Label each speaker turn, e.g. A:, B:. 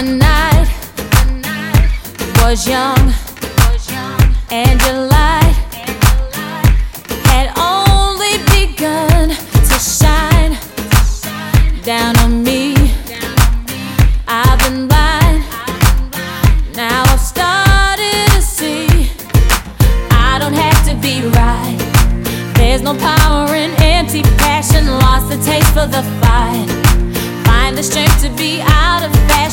A: night was young, and your light had only begun to shine down on me. I've been blind, now I've started to see. I don't have to be right, there's no power in empty passion. Lost the taste for the fight, find the strength to be out of fashion.